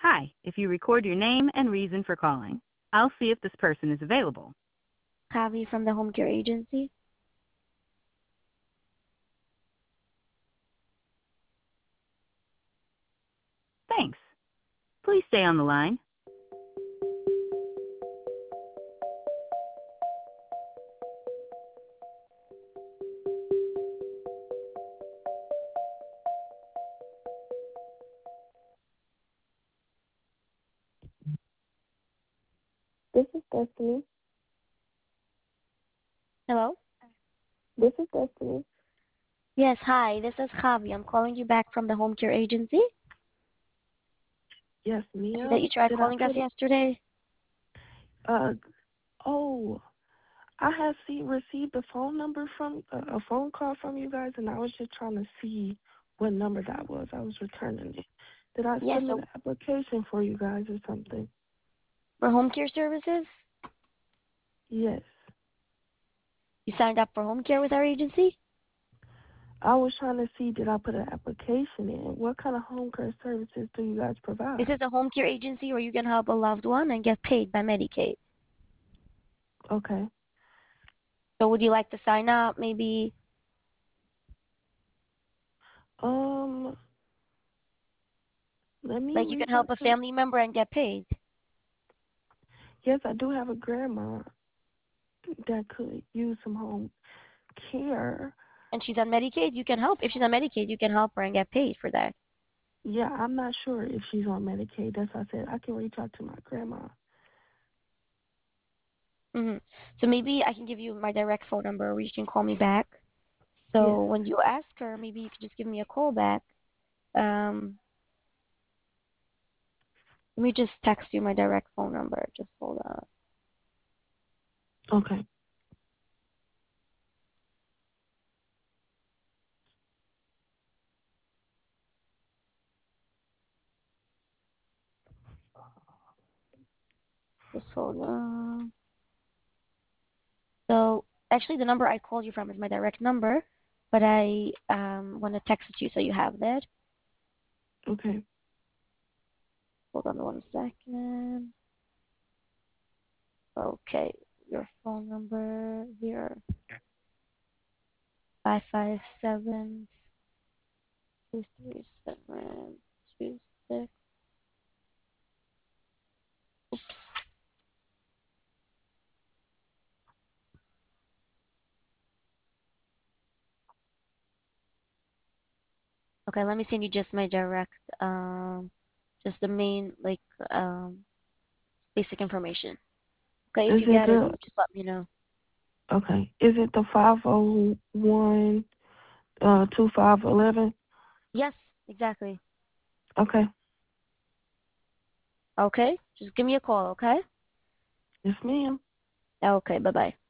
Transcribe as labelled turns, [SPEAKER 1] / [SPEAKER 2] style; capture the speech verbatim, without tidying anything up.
[SPEAKER 1] Hi, if you record your name and reason for calling, I'll see if this person is available.
[SPEAKER 2] Javi from the home care agency.
[SPEAKER 1] Thanks. Please stay on the line.
[SPEAKER 3] This is Destiny.
[SPEAKER 2] Hello?
[SPEAKER 3] This is Destiny.
[SPEAKER 2] Yes, hi, this is Javi. I'm calling you back from the home care agency.
[SPEAKER 3] Yes,
[SPEAKER 2] I see that
[SPEAKER 3] ma'am.
[SPEAKER 2] you tried
[SPEAKER 3] Did I
[SPEAKER 2] calling us
[SPEAKER 3] put it?
[SPEAKER 2] yesterday.
[SPEAKER 3] Uh, oh, I had see received a phone number from uh, a phone call from you guys, and I was just trying to see what number that was. I was returning it. Did I
[SPEAKER 2] Yes,
[SPEAKER 3] submit
[SPEAKER 2] so
[SPEAKER 3] an application for you guys or something?
[SPEAKER 2] for home care services,
[SPEAKER 3] Yes.
[SPEAKER 2] you signed up for home care with our agency.
[SPEAKER 3] I was trying to see, did I put an application in? What kind of home care services do you guys
[SPEAKER 2] This
[SPEAKER 3] provide?
[SPEAKER 2] is a home care agency where you can help a loved one and get paid by Medicaid.
[SPEAKER 3] Okay.
[SPEAKER 2] So would you like to sign up? Maybe
[SPEAKER 3] Um, let me
[SPEAKER 2] like you can
[SPEAKER 3] reach
[SPEAKER 2] help
[SPEAKER 3] out
[SPEAKER 2] a
[SPEAKER 3] to.
[SPEAKER 2] family member and get paid.
[SPEAKER 3] Yes, I do have a grandma that could use some home care.
[SPEAKER 2] And she's on Medicaid, you can help. If she's on Medicaid, you can help her and get paid for that.
[SPEAKER 3] Yeah, I'm not sure if she's on Medicaid. That's why I said I can reach out to my grandma.
[SPEAKER 2] hmm So maybe I can give you my direct phone number or you can call me back.
[SPEAKER 3] Yes.
[SPEAKER 2] So when you ask her, maybe you could just give me a call back. Um, let me just text you my direct phone number. Just hold on.
[SPEAKER 3] Okay.
[SPEAKER 2] Just hold on. So actually, the number I called you from is my direct number, but I um want to text it to you so you have that.
[SPEAKER 3] Okay.
[SPEAKER 2] Hold on one second. Okay, your phone number here. Five five seven two three seven two six. Okay, let me send you just my direct, um, just the main, like, um, basic information. Okay, if
[SPEAKER 3] Is
[SPEAKER 2] you
[SPEAKER 3] it
[SPEAKER 2] get it,
[SPEAKER 3] the
[SPEAKER 2] just let me know.
[SPEAKER 3] okay? Is it the five oh one uh two five eleven?
[SPEAKER 2] Yes, exactly.
[SPEAKER 3] Okay.
[SPEAKER 2] Okay, just give me a call, okay?
[SPEAKER 3] Yes, ma'am.
[SPEAKER 2] Okay, bye-bye.